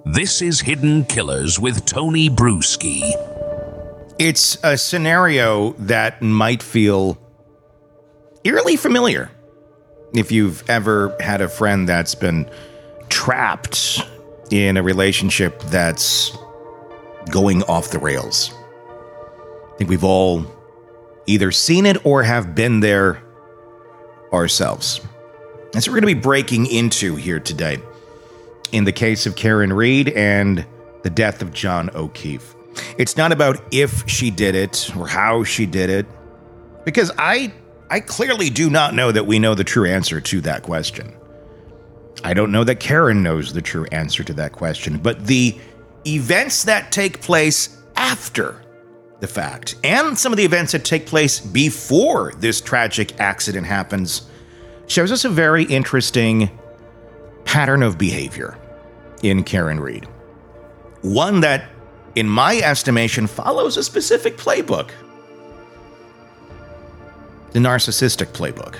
This is Hidden Killers with Tony Bruschi. It's a scenario that might feel eerily familiar if you've ever had a friend that's been trapped in a relationship that's going off the rails. I think we've all either seen it or have been there ourselves. That's what we're going to be breaking into here today in the case of Karen Read and the death of John O'Keefe. It's not about if she did it or how she did it, because I clearly do not know that we know the true answer to that question. I don't know that Karen knows the true answer to that question, but the events that take place after the fact and some of the events that take place before this tragic accident happens shows us a very interesting pattern of behavior in Karen Read. One that, in my estimation, follows a specific playbook. The narcissistic playbook.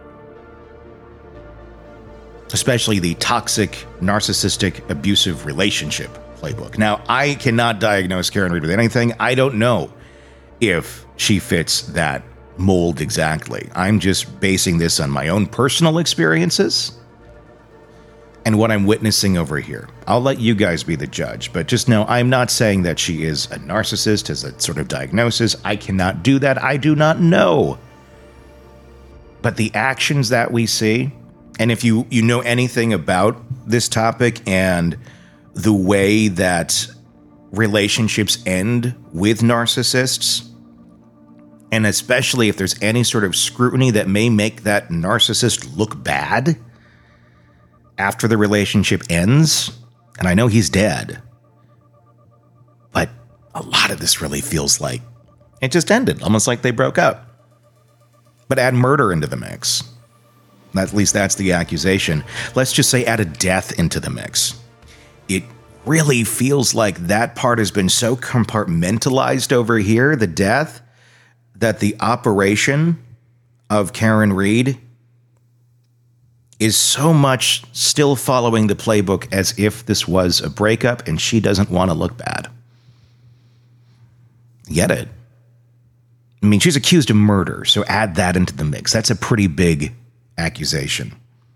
Especially the toxic, narcissistic, abusive relationship playbook. Now, I cannot diagnose Karen Read with anything. I don't know if she fits that mold exactly. I'm just basing this on my own personal experiences and what I'm witnessing over here. I'll let you guys be the judge, but just know I'm not saying that she is a narcissist as a sort of diagnosis. I cannot do that. I do not know. But the actions that we see, and if you know anything about this topic and the way that relationships end with narcissists, and especially if there's any sort of scrutiny that may make that narcissist look bad after the relationship ends, and I know he's dead, but a lot of this really feels like it just ended, almost like they broke up. But add murder into the mix. At least that's the accusation. Let's just say add a death into the mix. It really feels like that part has been so compartmentalized over here, the death, that the operation of Karen Read is so much still following the playbook as if this was a breakup and she doesn't want to look bad. Get it? I mean, she's accused of murder, so add that into the mix. That's a pretty big accusation.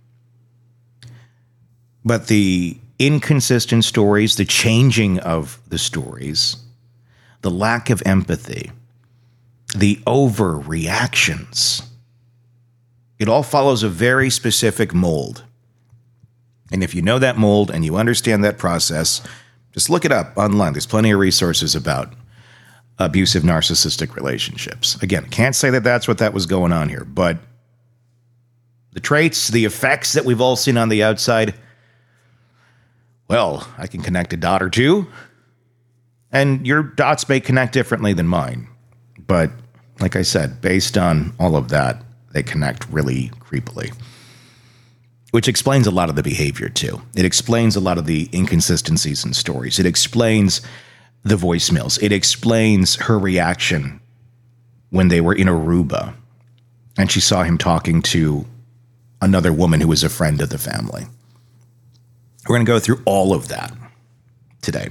But the inconsistent stories, the changing of the stories, the lack of empathy, the overreactions, it all follows a very specific mold. And if you know that mold and you understand that process, just look it up online. There's plenty of resources about abusive narcissistic relationships. Again, can't say that that's what that was going on here, but the traits, the effects that we've all seen on the outside, well, I can connect a dot or two, and your dots may connect differently than mine. But like I said, based on all of that, they connect really creepily. Which explains a lot of the behavior, too. It explains a lot of the inconsistencies in stories. It explains the voicemails. It explains her reaction when they were in Aruba and she saw him talking to another woman who was a friend of the family. We're going to go through all of that today.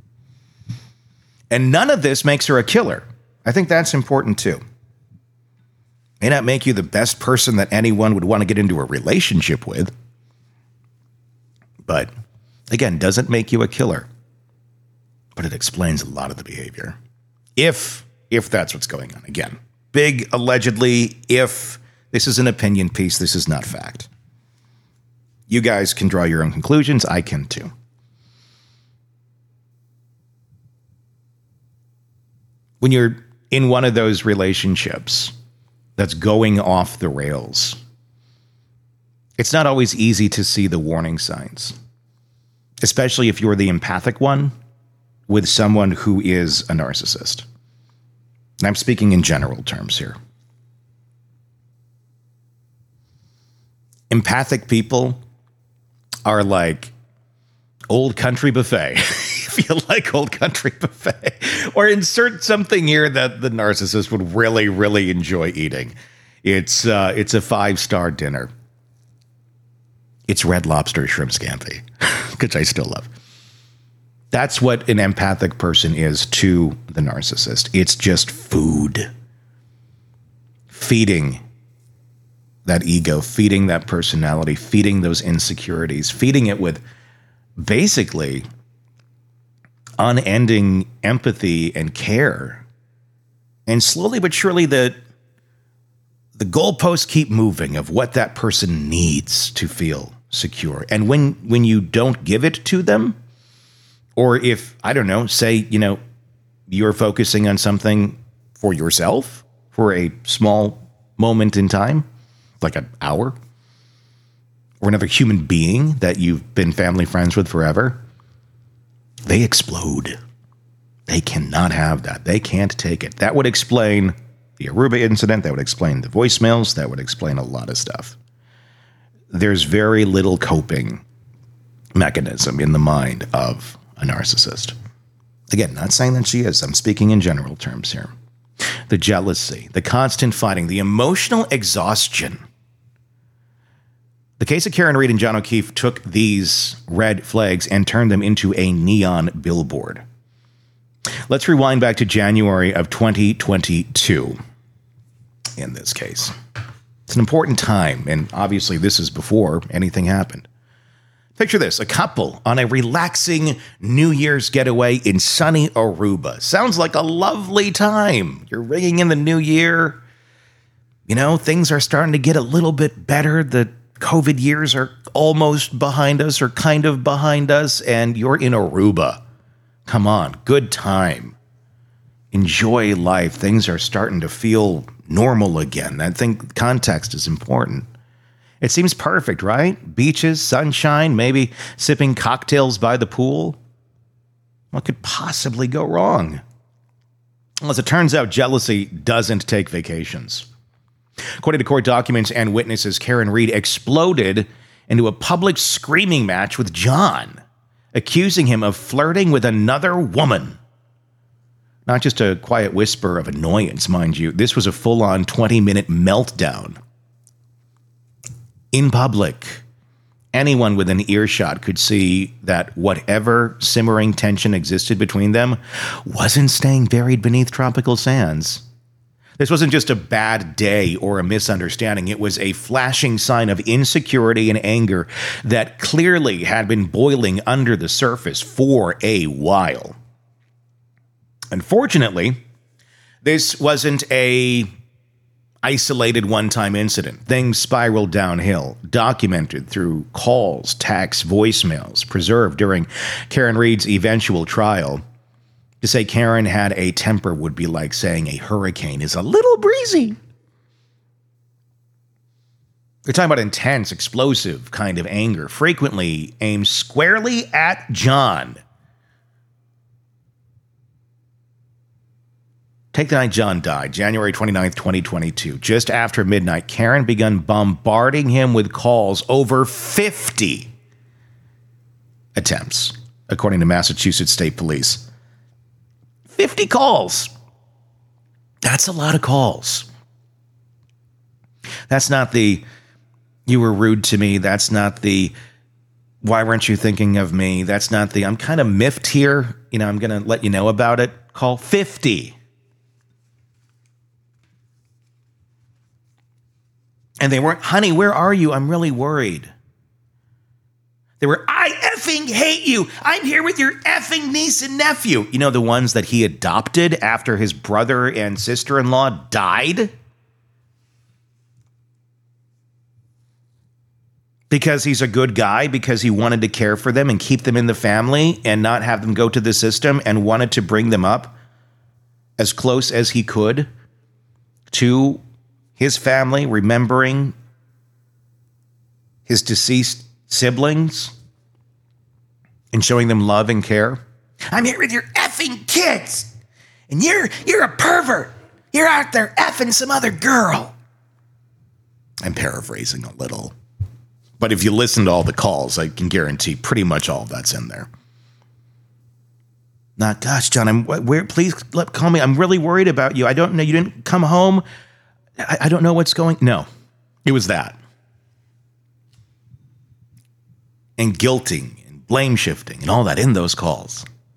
And none of this makes her a killer. I think that's important, too. May not make you the best person that anyone would want to get into a relationship with, but again, doesn't make you a killer. But it explains a lot of the behavior. If that's what's going on. Again, big allegedly, if this is an opinion piece, this is not fact. You guys can draw your own conclusions. I can too. When you're in one of those relationships that's going off the rails, it's not always easy to see the warning signs, especially if you're the empathic one with someone who is a narcissist. And I'm speaking in general terms here. Empathic people are like Old Country Buffet. If you like Old Country Buffet, or insert something here that the narcissist would really, really enjoy eating. It's a 5-star dinner. It's Red Lobster shrimp scampi, which I still love. That's what an empathic person is to the narcissist. It's just food. Feeding that ego, feeding that personality, feeding those insecurities, feeding it with basically unending empathy and care. And slowly but surely the goalposts keep moving of what that person needs to feel secure. And when you don't give it to them, or if, I don't know, say, you're focusing on something for yourself for a small moment in time, like an hour, or another human being that you've been family friends with forever, they explode. They cannot have that. They can't take it. That would explain the Aruba incident. That would explain the voicemails. That would explain a lot of stuff. There's very little coping mechanism in the mind of a narcissist. Again, not saying that she is. I'm speaking in general terms here. The jealousy, the constant fighting, the emotional exhaustion. The case of Karen Read and John O'Keefe took these red flags and turned them into a neon billboard. Let's rewind back to January of 2022 in this case. It's an important time, and obviously this is before anything happened. Picture this, a couple on a relaxing New Year's getaway in sunny Aruba. Sounds like a lovely time. You're ringing in the new year. Things are starting to get a little bit better. The COVID years are almost behind us or kind of behind us, and you're in Aruba. Come on, good time. Enjoy life. Things are starting to feel normal again. I think context is important. It seems perfect, right? Beaches, sunshine, maybe sipping cocktails by the pool. What could possibly go wrong? Well, as it turns out, jealousy doesn't take vacations. According to court documents and witnesses, Karen Read exploded into a public screaming match with John, accusing him of flirting with another woman. Not just a quiet whisper of annoyance, mind you. This was a full-on 20-minute meltdown. In public, anyone with an earshot could see that whatever simmering tension existed between them wasn't staying buried beneath tropical sands. This wasn't just a bad day or a misunderstanding. It was a flashing sign of insecurity and anger that clearly had been boiling under the surface for a while. Unfortunately, this wasn't a isolated one-time incident. Things spiraled downhill, documented through calls, texts, voicemails, preserved during Karen Read's eventual trial. To say Karen had a temper would be like saying a hurricane is a little breezy. We're talking about intense, explosive kind of anger, frequently aimed squarely at John. Take the night John died, January 29th, 2022. Just after midnight, Karen began bombarding him with calls, over 50 attempts, according to Massachusetts State Police. 50 calls. That's a lot of calls. That's not the, you were rude to me. That's not the, why weren't you thinking of me? That's not the, I'm kind of miffed here. I'm going to let you know about it. Call 50. And they weren't, honey, where are you? I'm really worried. They were, I effing hate you. I'm here with your effing niece and nephew. The ones that he adopted after his brother and sister-in-law died? Because he's a good guy, because he wanted to care for them and keep them in the family and not have them go to the system, and wanted to bring them up as close as he could to his family, remembering his deceased siblings and showing them love and care. I'm here with your effing kids, and you're a pervert. You're out there effing some other girl. I'm paraphrasing a little, but if you listen to all the calls, I can guarantee pretty much all of that's in there. Not, gosh, John, please call me. I'm really worried about you. I don't know. You didn't come home. I don't know what's going. No, it was that. And guilting and blame shifting and all that in those calls.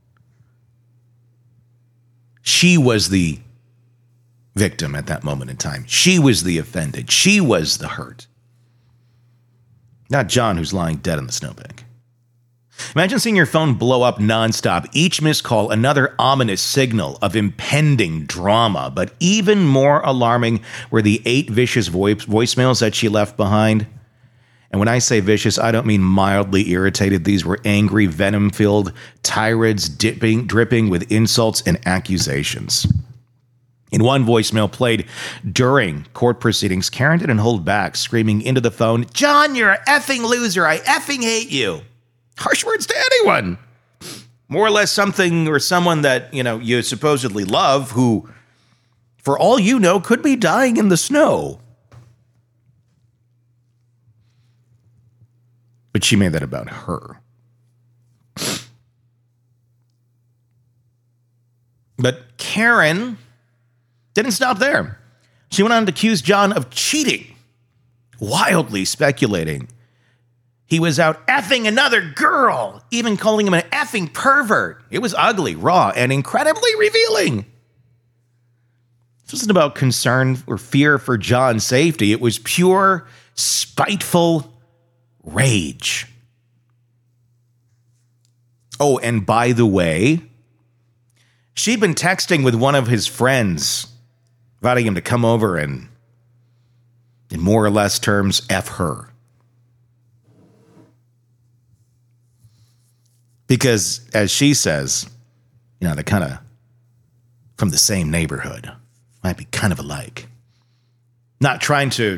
She was the victim at that moment in time. She was the offended. She was the hurt. Not John, who's lying dead in the snowbank. Imagine seeing your phone blow up nonstop. Each missed call, another ominous signal of impending drama. But even more alarming were the 8 vicious voicemails that she left behind. And when I say vicious, I don't mean mildly irritated. These were angry, venom-filled tirades dripping with insults and accusations. In one voicemail played during court proceedings, Karen didn't hold back, screaming into the phone, "John, you're a effing loser. I effing hate you." Harsh words to anyone. More or less something or someone that, you supposedly love, who, for all you know, could be dying in the snow. But she made that about her. But Karen didn't stop there. She went on to accuse John of cheating, wildly speculating he was out effing another girl, even calling him an effing pervert. It was ugly, raw, and incredibly revealing. This wasn't about concern or fear for John's safety. It was pure, spiteful rage. Oh, and by the way, she'd been texting with one of his friends, inviting him to come over and, in more or less terms, F her. Because, as she says, they're kind of from the same neighborhood. Might be kind of alike. Not trying to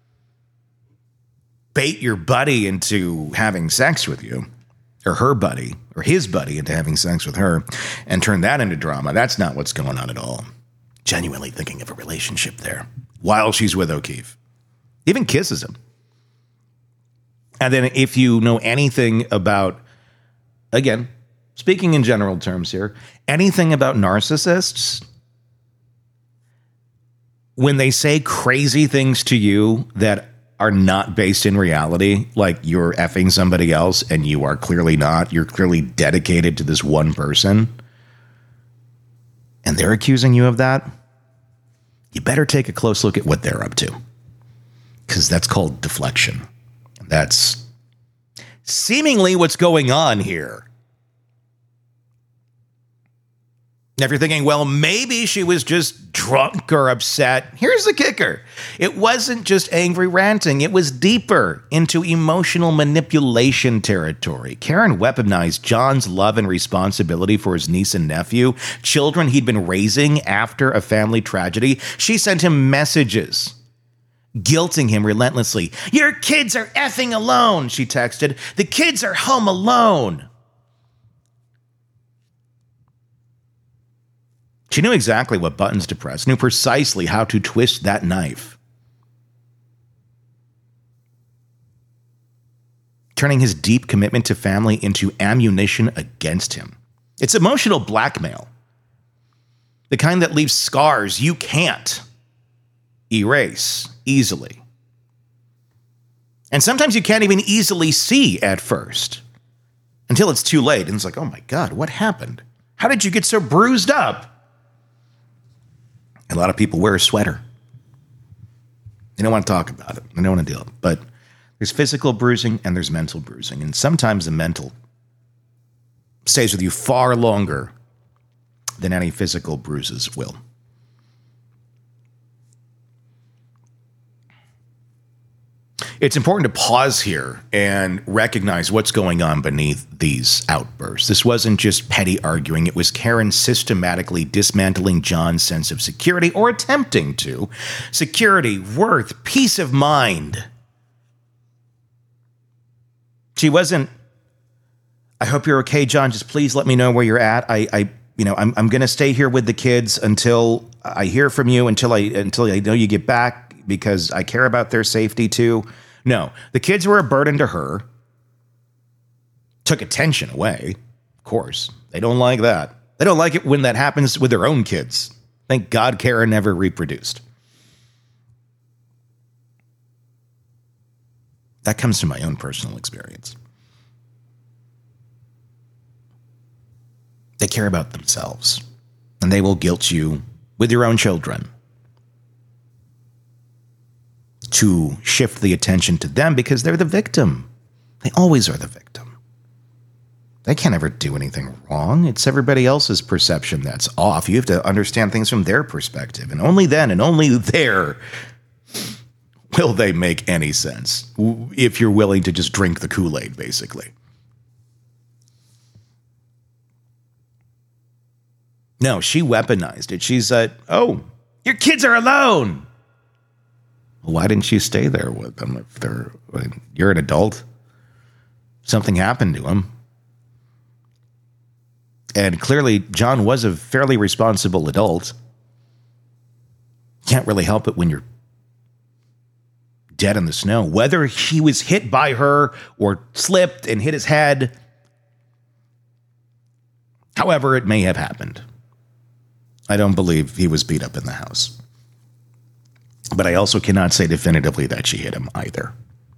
bait your buddy into having sex with you, or her buddy, or his buddy into having sex with her, and turn that into drama. That's not what's going on at all. Genuinely thinking of a relationship there while she's with O'Keefe. Even kisses him. And then if you know anything about, again, speaking in general terms here, anything about narcissists, when they say crazy things to you that are not based in reality, like you're effing somebody else and you are clearly not, you're clearly dedicated to this one person, and they're accusing you of that, you better take a close look at what they're up to. Because that's called deflection. That's seemingly what's going on here. Now, if you're thinking, well, maybe she was just drunk or upset, here's the kicker. It wasn't just angry ranting. It was deeper into emotional manipulation territory. Karen weaponized John's love and responsibility for his niece and nephew, children he'd been raising after a family tragedy. She sent him messages, guilting him relentlessly. "Your kids are effing alone," she texted. "The kids are home alone." She knew exactly what buttons to press, knew precisely how to twist that knife, turning his deep commitment to family into ammunition against him. It's emotional blackmail, the kind that leaves scars you can't erase easily. And sometimes you can't even easily see at first until it's too late. And it's like, oh my God, what happened? How did you get so bruised up? A lot of people wear a sweater. They don't want to talk about it. They don't want to deal with it. But there's physical bruising and there's mental bruising. And sometimes the mental stays with you far longer than any physical bruises will. It's important to pause here and recognize what's going on beneath these outbursts. This wasn't just petty arguing. It was Karen systematically dismantling John's sense of security, or attempting to. Security, worth, peace of mind. She wasn't, "I hope you're okay, John. Just please let me know where you're at. I'm going to stay here with the kids until I hear from you, until I know you get back, because I care about their safety too." No, the kids were a burden to her. Took attention away, of course. They don't like that. They don't like it when that happens with their own kids. Thank God Karen never reproduced. That comes from my own personal experience. They care about themselves. And they will guilt you with your own children to shift the attention to them because they're the victim. They always are the victim. They can't ever do anything wrong. It's everybody else's perception that's off. You have to understand things from their perspective. And only then and only there will they make any sense. If you're willing to just drink the Kool-Aid, basically. No, she weaponized it. She said, oh, your kids are alone. Why didn't you stay there with them? You're an adult. Something happened to him. And clearly, John was a fairly responsible adult. Can't really help it when you're dead in the snow. Whether he was hit by her or slipped and hit his head, however it may have happened, I don't believe he was beat up in the house. But I also cannot say definitively that she hit him either.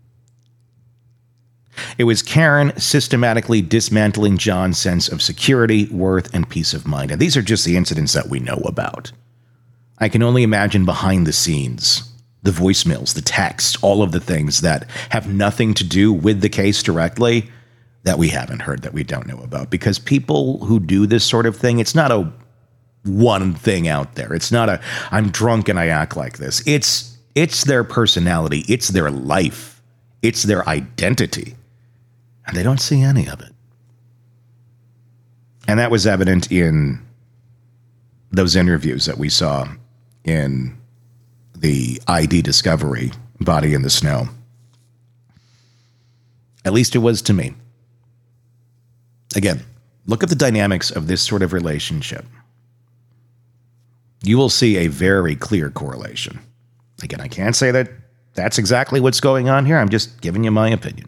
It was Karen systematically dismantling John's sense of security, worth, and peace of mind. And these are just the incidents that we know about. I can only imagine behind the scenes, the voicemails, the texts, all of the things that have nothing to do with the case directly that we haven't heard, that we don't know about. Because people who do this sort of thing, it's not a one thing out there. It's not a, I'm drunk and I act like this. It's their personality. It's their life. It's their identity. And they don't see any of it. And that was evident in those interviews that we saw in the ID Discovery, Body in the Snow. At least it was to me. Again, look at the dynamics of this sort of relationship. You will see a very clear correlation. Again, I can't say that that's exactly what's going on here. I'm just giving you my opinion.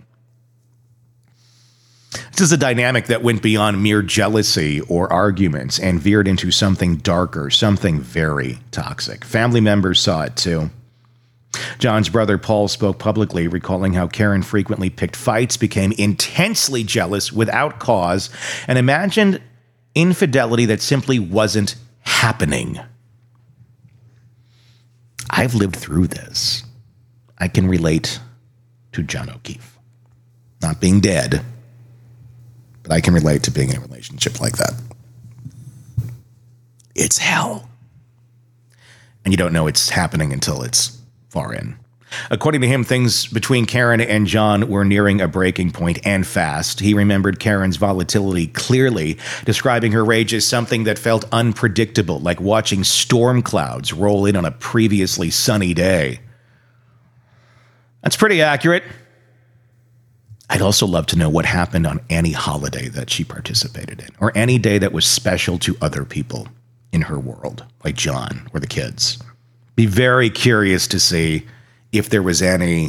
This is a dynamic that went beyond mere jealousy or arguments and veered into something darker, something very toxic. Family members saw it too. John's brother Paul spoke publicly, recalling how Karen frequently picked fights, became intensely jealous without cause, and imagined infidelity that simply wasn't happening. I've lived through this. I can relate to John O'Keefe. Not being dead, but I can relate to being in a relationship like that. It's hell. And you don't know it's happening until it's far in. According to him, things between Karen and John were nearing a breaking point, and fast. He remembered Karen's volatility clearly, describing her rage as something that felt unpredictable, like watching storm clouds roll in on a previously sunny day. That's pretty accurate. I'd also love to know what happened on any holiday that she participated in, or any day that was special to other people in her world, like John or the kids. Be very curious to see if there was any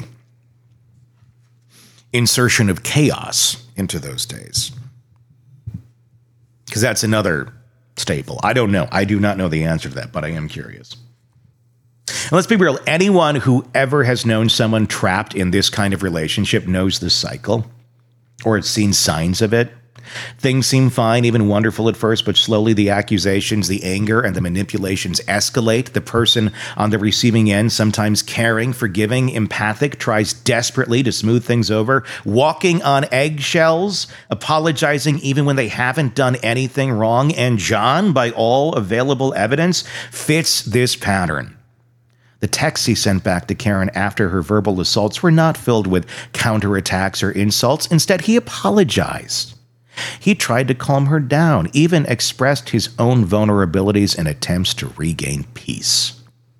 insertion of chaos into those days. Because that's another staple. I don't know. I do not know the answer to that, but I am curious. And let's be real. Anyone who ever has known someone trapped in this kind of relationship knows the cycle, or has seen signs of it. Things seem fine, even wonderful at first, but slowly the accusations, the anger, and the manipulations escalate. The person on the receiving end, sometimes caring, forgiving, empathic, tries desperately to smooth things over, walking on eggshells, apologizing even when they haven't done anything wrong. And John, by all available evidence, fits this pattern. The texts he sent back to Karen after her verbal assaults were not filled with counterattacks or insults. Instead, he apologized. He tried to calm her down, even expressed his own vulnerabilities and attempts to regain peace.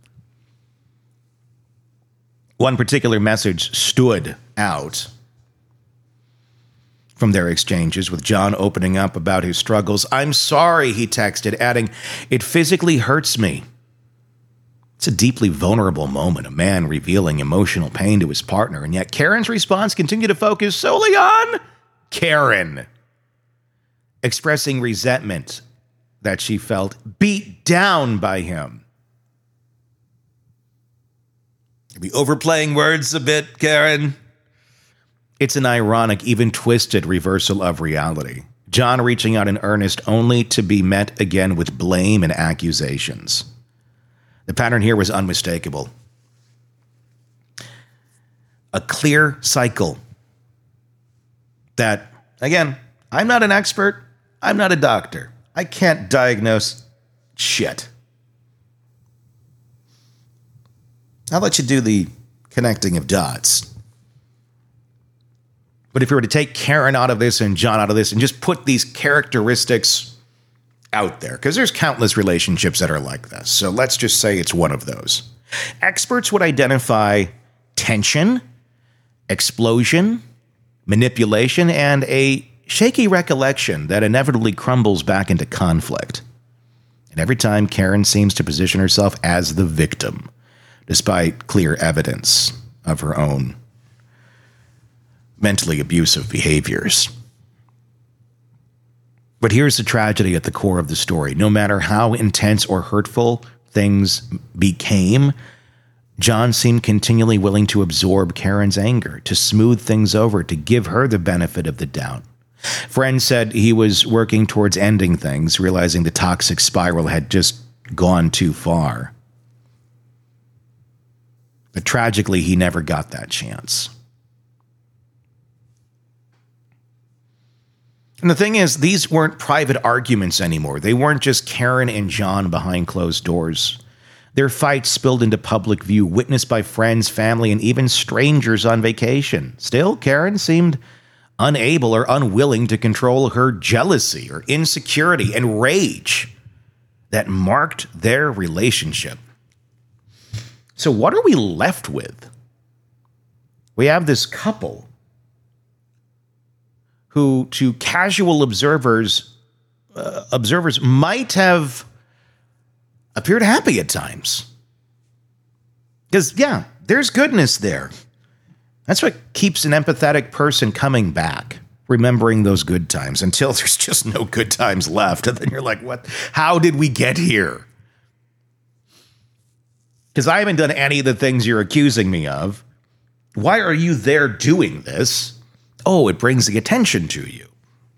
One particular message stood out from their exchanges, with John opening up about his struggles. "I'm sorry," he texted, adding, "It physically hurts me." It's a deeply vulnerable moment, a man revealing emotional pain to his partner, and yet Karen's response continued to focus solely on Karen, expressing resentment that she felt beat down by him. Are we overplaying words a bit, Karen? It's an ironic, even twisted reversal of reality. John reaching out in earnest only to be met again with blame and accusations. The pattern here was unmistakable. A clear cycle that, again, I'm not an expert. I'm not a doctor. I can't diagnose shit. I'll let you do the connecting of dots. But if you were to take Karen out of this and John out of this and just put these characteristics out there, because there's countless relationships that are like this. So let's just say it's one of those. Experts would identify tension, explosion, manipulation, and a shaky recollection that inevitably crumbles back into conflict. And every time Karen seems to position herself as the victim, despite clear evidence of her own mentally abusive behaviors. But here's the tragedy at the core of the story. No matter how intense or hurtful things became, John seemed continually willing to absorb Karen's anger, to smooth things over, to give her the benefit of the doubt. Friends said he was working towards ending things, realizing the toxic spiral had just gone too far. But tragically, he never got that chance. And the thing is, these weren't private arguments anymore. They weren't just Karen and John behind closed doors. Their fights spilled into public view, witnessed by friends, family, and even strangers on vacation. Still, Karen seemed unable or unwilling to control her jealousy or insecurity and rage that marked their relationship. So what are we left with? We have this couple who, to casual observers might have appeared happy at times. Because, yeah, there's goodness there. That's what keeps an empathetic person coming back, remembering those good times until there's just no good times left. And then you're like, what? How did we get here? Because I haven't done any of the things you're accusing me of. Why are you there doing this? Oh, it brings the attention to you.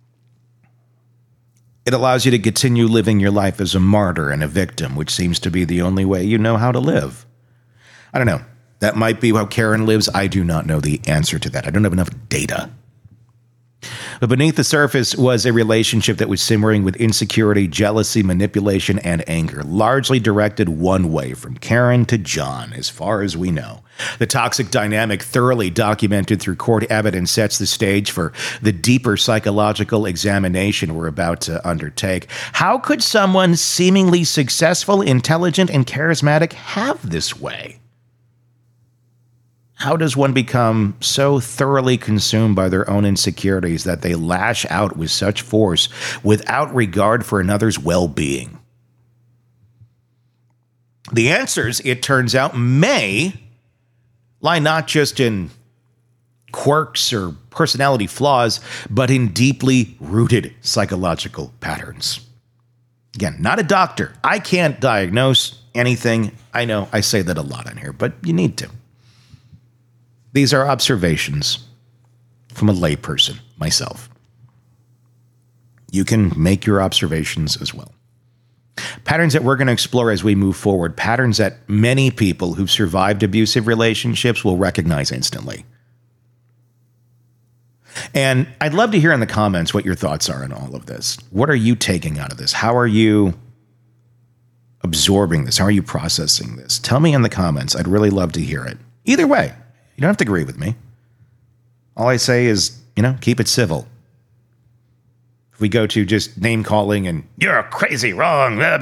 It allows you to continue living your life as a martyr and a victim, which seems to be the only way you know how to live. I don't know. That might be how Karen lives. I do not know the answer to that. I don't have enough data. But beneath the surface was a relationship that was simmering with insecurity, jealousy, manipulation, and anger, largely directed one way, from Karen to John, as far as we know. The toxic dynamic, thoroughly documented through court evidence, sets the stage for the deeper psychological examination we're about to undertake. How could someone seemingly successful, intelligent, and charismatic have this way? How does one become so thoroughly consumed by their own insecurities that they lash out with such force without regard for another's well-being? The answers, it turns out, may lie not just in quirks or personality flaws, but in deeply rooted psychological patterns. Again, not a doctor. I can't diagnose anything. I know I say that a lot on here, but you need to. These are observations from a layperson, myself. You can make your observations as well. Patterns that we're going to explore as we move forward, patterns that many people who've survived abusive relationships will recognize instantly. And I'd love to hear in the comments what your thoughts are on all of this. What are you taking out of this? How are you absorbing this? How are you processing this? Tell me in the comments. I'd really love to hear it. Either way. You don't have to agree with me. All I say is, keep it civil. If we go to just name calling and you're crazy, wrong, we'll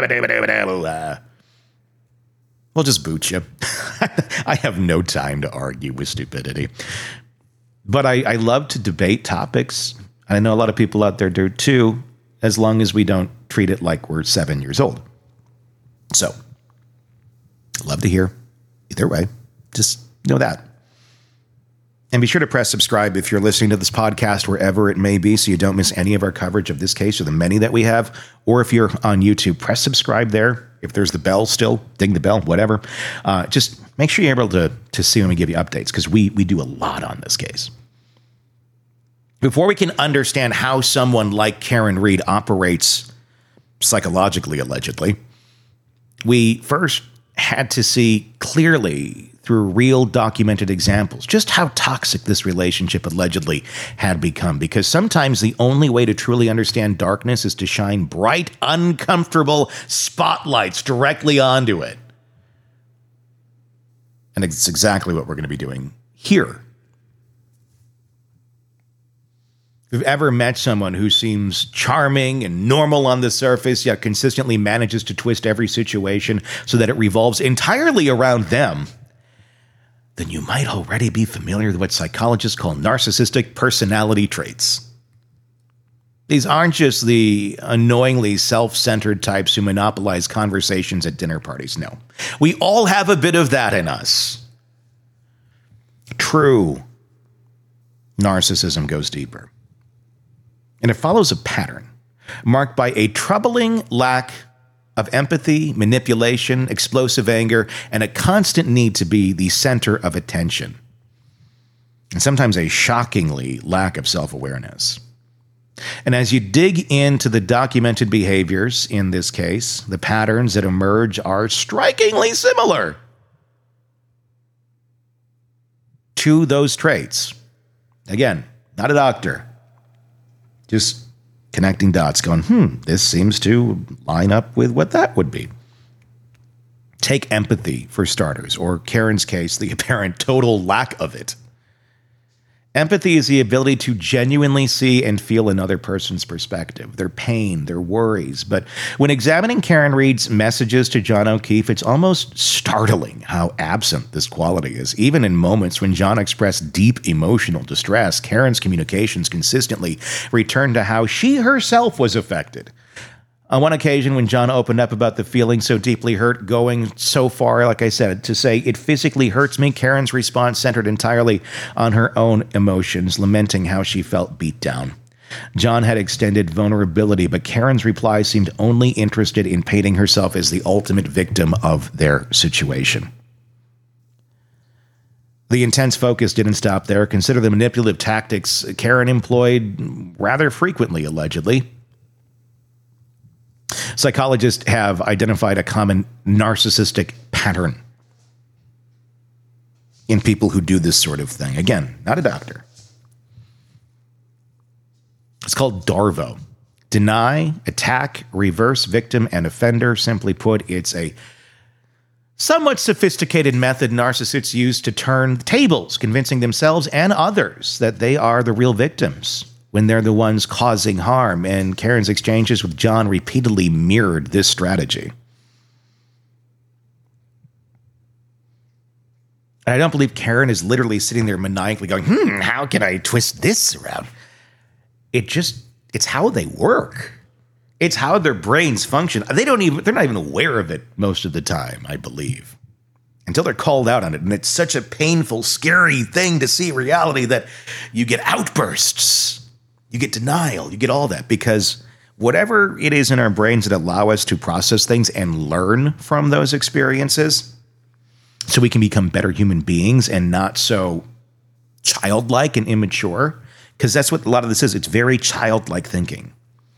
just boot you. I have no time to argue with stupidity. But I love to debate topics. I know a lot of people out there do too, as long as we don't treat it like we're 7 years old. So, love to hear either way. Just know that. And be sure to press subscribe if you're listening to this podcast wherever it may be so you don't miss any of our coverage of this case or the many that we have. Or if you're on YouTube, press subscribe there. If there's the bell still, ding the bell, whatever. Just make sure you're able to see when we give you updates because we do a lot on this case. Before we can understand how someone like Karen Read operates psychologically, allegedly, we first had to see clearly through real documented examples just how toxic this relationship allegedly had become. Because sometimes the only way to truly understand darkness is to shine bright, uncomfortable spotlights directly onto it. And it's exactly what we're going to be doing here. If you've ever met someone who seems charming and normal on the surface, yet consistently manages to twist every situation so that it revolves entirely around them, then you might already be familiar with what psychologists call narcissistic personality traits. These aren't just the annoyingly self-centered types who monopolize conversations at dinner parties. No. We all have a bit of that in us. True narcissism goes deeper. And it follows a pattern marked by a troubling lack of empathy, manipulation, explosive anger, and a constant need to be the center of attention. And sometimes a shockingly lack of self-awareness. And as you dig into the documented behaviors in this case, the patterns that emerge are strikingly similar to those traits. Again, not a doctor. Just connecting dots, going, this seems to line up with what that would be. Take empathy, for starters, or Karen's case, the apparent total lack of it. Empathy is the ability to genuinely see and feel another person's perspective, their pain, their worries. But when examining Karen Read's messages to John O'Keefe, it's almost startling how absent this quality is. Even in moments when John expressed deep emotional distress, Karen's communications consistently returned to how she herself was affected. On one occasion, when John opened up about the feeling so deeply hurt, going so far, like I said, to say, "It physically hurts me," Karen's response centered entirely on her own emotions, lamenting how she felt beat down. John had extended vulnerability, but Karen's reply seemed only interested in painting herself as the ultimate victim of their situation. The intense focus didn't stop there. Consider the manipulative tactics Karen employed rather frequently, allegedly. Psychologists have identified a common narcissistic pattern in people who do this sort of thing. Again, not a doctor. It's called DARVO. Deny, attack, reverse, victim, and offender. Simply put, it's a somewhat sophisticated method narcissists use to turn tables, convincing themselves and others that they are the real victims when they're the ones causing harm, and Karen's exchanges with John repeatedly mirrored this strategy. And I don't believe Karen is literally sitting there maniacally going, how can I twist this around? It's how they work. It's how their brains function. They're not even aware of it most of the time, I believe, until they're called out on it. And it's such a painful, scary thing to see reality that you get outbursts. You get denial, you get all that, because whatever it is in our brains that allow us to process things and learn from those experiences so we can become better human beings and not so childlike and immature, because that's what a lot of this is. It's very childlike thinking.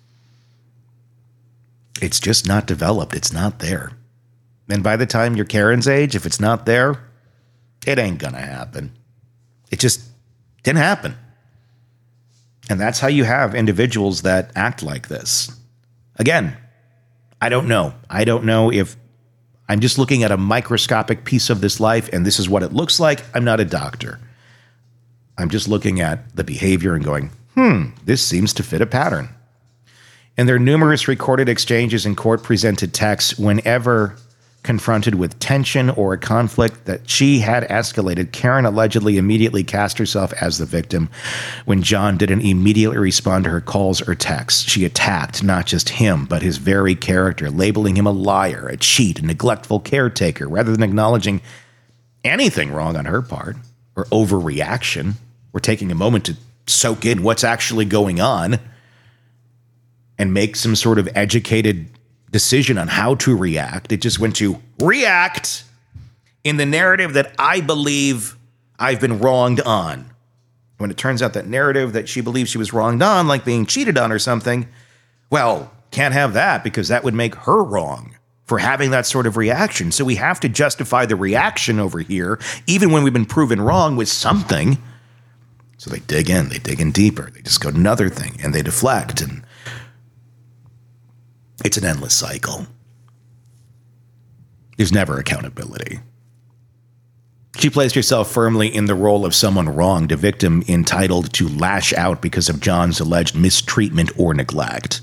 It's just not developed. It's not there. And by the time you're Karen's age, if it's not there, it ain't gonna happen. It just didn't happen. And that's how you have individuals that act like this. Again, I don't know. I don't know if I'm just looking at a microscopic piece of this life and this is what it looks like. I'm not a doctor. I'm just looking at the behavior and going, this seems to fit a pattern. And their numerous recorded exchanges in court-presented texts, whenever confronted with tension or a conflict that she had escalated, Karen allegedly immediately cast herself as the victim. When John didn't immediately respond to her calls or texts, she attacked not just him, but his very character, labeling him a liar, a cheat, a neglectful caretaker, rather than acknowledging anything wrong on her part or overreaction or taking a moment to soak in what's actually going on and make some sort of educated decision on how to react. It just went to react in the narrative that I believe I've been wronged on. When it turns out that narrative that she believes she was wronged on, like being cheated on or something, well, can't have that because that would make her wrong for having that sort of reaction. So we have to justify the reaction over here, even when we've been proven wrong with something. So they dig in deeper. They just go to another thing and they deflect. And it's an endless cycle. There's never accountability. She placed herself firmly in the role of someone wronged, a victim entitled to lash out because of John's alleged mistreatment or neglect.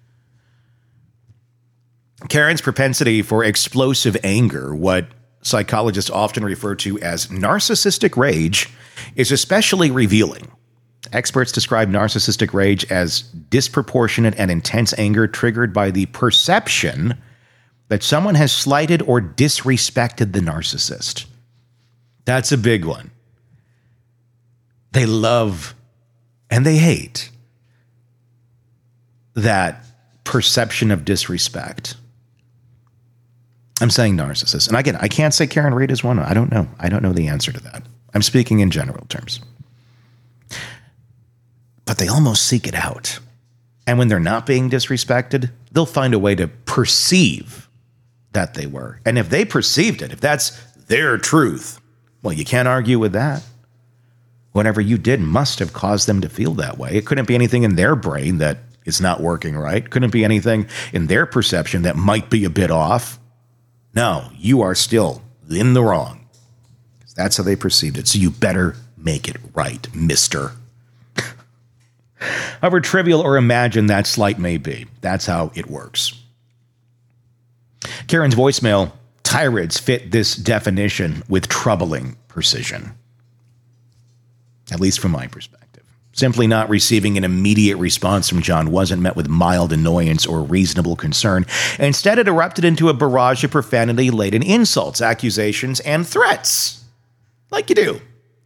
Karen's propensity for explosive anger, what psychologists often refer to as narcissistic rage, is especially revealing. Experts describe narcissistic rage as disproportionate and intense anger triggered by the perception that someone has slighted or disrespected the narcissist. That's a big one. They love and they hate that perception of disrespect. I'm saying narcissist. And again, I can't say Karen Read is one. I don't know. I don't know the answer to that. I'm speaking in general terms. But they almost seek it out. And when they're not being disrespected, they'll find a way to perceive that they were. And if they perceived it, if that's their truth, well, you can't argue with that. Whatever you did must have caused them to feel that way. It couldn't be anything in their brain that is not working right. Couldn't be anything in their perception that might be a bit off. No, you are still in the wrong. That's how they perceived it. So you better make it right, mister. However trivial or imagined that slight may be, that's how it works. Karen's voicemail tirades fit this definition with troubling precision, at least from my perspective. Simply not receiving an immediate response from John wasn't met with mild annoyance or reasonable concern. Instead, it erupted into a barrage of profanity-laden insults, accusations, and threats, like you do.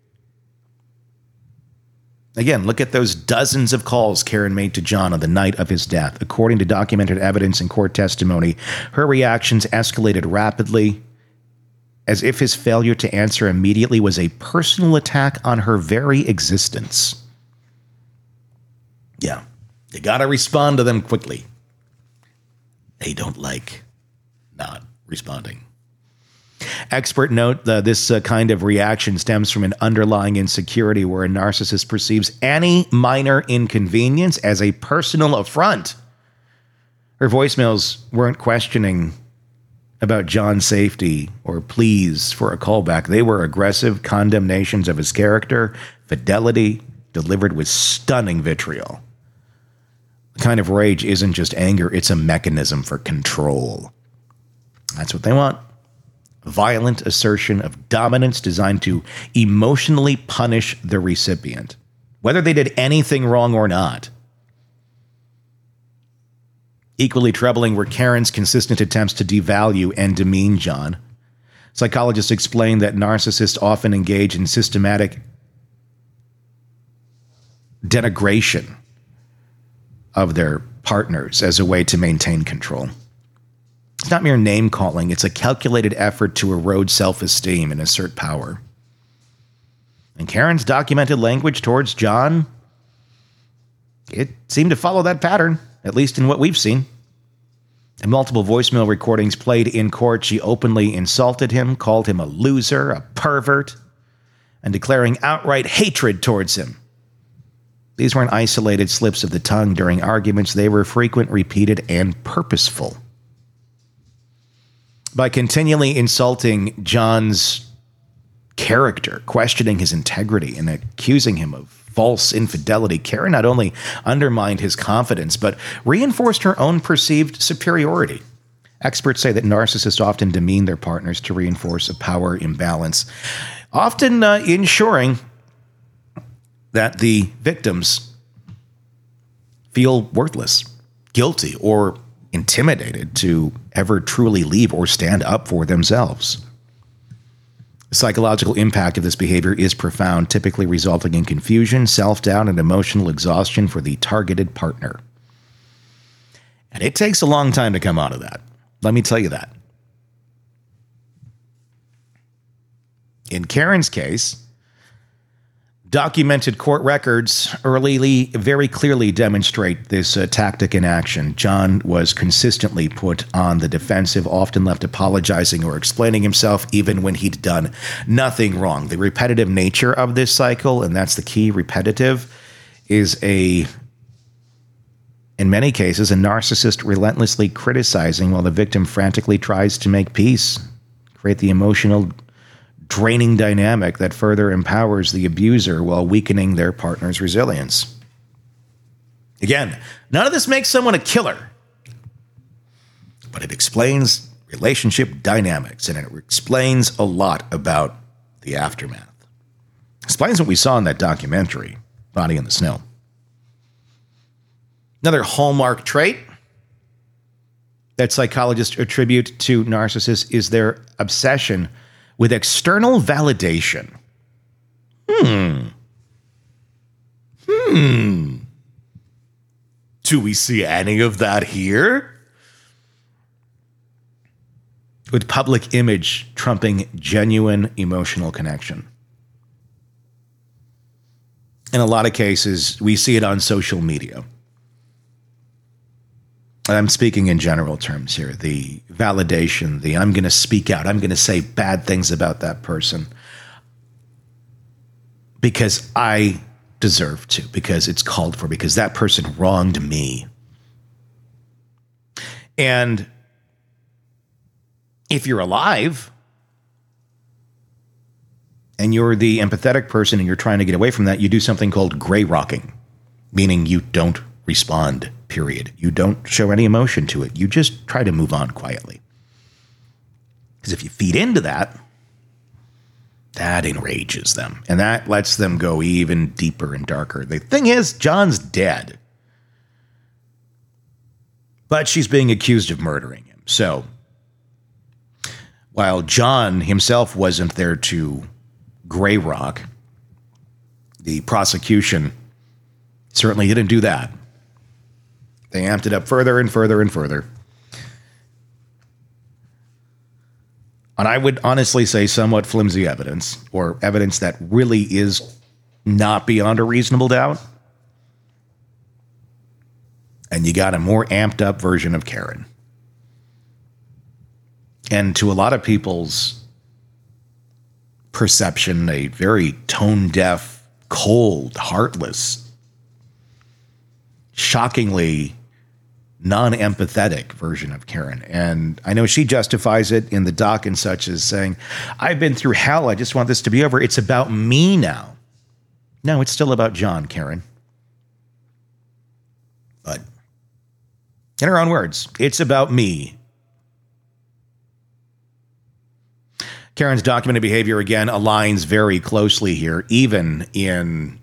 Again, look at those dozens of calls Karen made to John on the night of his death. According to documented evidence and court testimony, her reactions escalated rapidly, as if his failure to answer immediately was a personal attack on her very existence. Yeah, you gotta respond to them quickly. They don't like not responding. Expert note that this kind of reaction stems from an underlying insecurity where a narcissist perceives any minor inconvenience as a personal affront. Her voicemails weren't questioning about John's safety or pleas for a callback. They were aggressive condemnations of his character, fidelity, delivered with stunning vitriol. The kind of rage isn't just anger, it's a mechanism for control. That's what they want. Violent assertion of dominance designed to emotionally punish the recipient, whether they did anything wrong or not. Equally troubling were Karen's consistent attempts to devalue and demean John. Psychologists explain that narcissists often engage in systematic denigration of their partners as a way to maintain control. It's not mere name-calling. It's a calculated effort to erode self-esteem and assert power. And Karen's documented language towards John, it seemed to follow that pattern, at least in what we've seen. In multiple voicemail recordings played in court, she openly insulted him, called him a loser, a pervert, and declaring outright hatred towards him. These weren't isolated slips of the tongue during arguments. They were frequent, repeated, and purposeful. By continually insulting John's character, questioning his integrity, and accusing him of false infidelity, Karen not only undermined his confidence, but reinforced her own perceived superiority. Experts say that narcissists often demean their partners to reinforce a power imbalance, often ensuring that the victims feel worthless, guilty, or intimidated to ever truly leave or stand up for themselves. The psychological impact of this behavior is profound, typically resulting in confusion, self-doubt, and emotional exhaustion for the targeted partner. And it takes a long time to come out of that. Let me tell you that. In Karen's case, Documented court records very clearly demonstrate this tactic in action. John was consistently put on the defensive, often left apologizing or explaining himself even when he'd done nothing wrong. The repetitive nature of this cycle, and that's the key, repetitive, is in many cases, a narcissist relentlessly criticizing while the victim frantically tries to make peace, create the emotional draining dynamic that further empowers the abuser while weakening their partner's resilience. Again, none of this makes someone a killer, but it explains relationship dynamics, and it explains a lot about the aftermath. It explains what we saw in that documentary, Body in the Snow. Another hallmark trait that psychologists attribute to narcissists is their obsession with external validation. Do we see any of that here? With public image trumping genuine emotional connection. In a lot of cases, we see it on social media. I'm speaking in general terms here. The validation, I'm going to speak out. I'm going to say bad things about that person because I deserve to, because it's called for, because that person wronged me. And if you're alive and you're the empathetic person and you're trying to get away from that, you do something called gray rocking, meaning you don't respond, period. You don't show any emotion to it. You just try to move on quietly. Because if you feed into that, that enrages them. And that lets them go even deeper and darker. The thing is, John's dead. But she's being accused of murdering him. So, while John himself wasn't there to gray rock, the prosecution certainly didn't do that. They amped it up further and further and further. And I would honestly say somewhat flimsy evidence, or evidence that really is not beyond a reasonable doubt. And you got a more amped up version of Karen. And to a lot of people's perception, a very tone-deaf, cold, heartless, shockingly non-empathetic version of Karen. And I know she justifies it in the doc and such as saying, I've been through hell. I just want this to be over. It's about me now. No, it's still about John, Karen. But in her own words, it's about me. Karen's documented behavior, again, aligns very closely here, even in